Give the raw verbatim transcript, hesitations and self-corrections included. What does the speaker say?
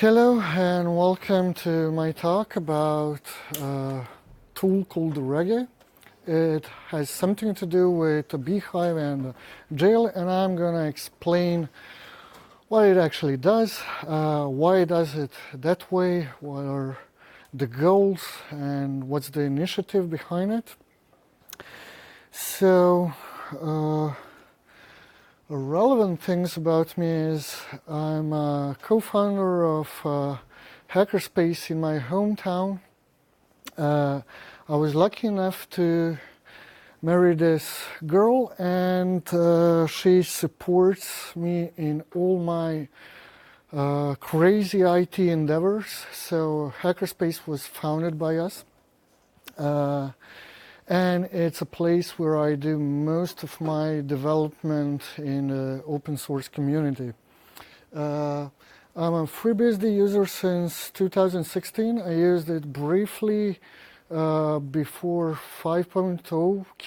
Hello and welcome to my talk about a tool called Reggae. It has something to do with a beehive and a jail, and I'm going to explain what it actually does, uh, why it does it that way, what are the goals, and what's the initiative behind it. So, uh, relevant things about me is I'm a co-founder of uh, Hackerspace in my hometown. Uh, I was lucky enough to marry this girl, and uh, she supports me in all my uh, crazy I T endeavors. So Hackerspace was founded by us. Uh, And it's a place where I do most of my development in the open source community. Uh, I'm a FreeBSD user since two thousand sixteen. I used it briefly uh, before five point oh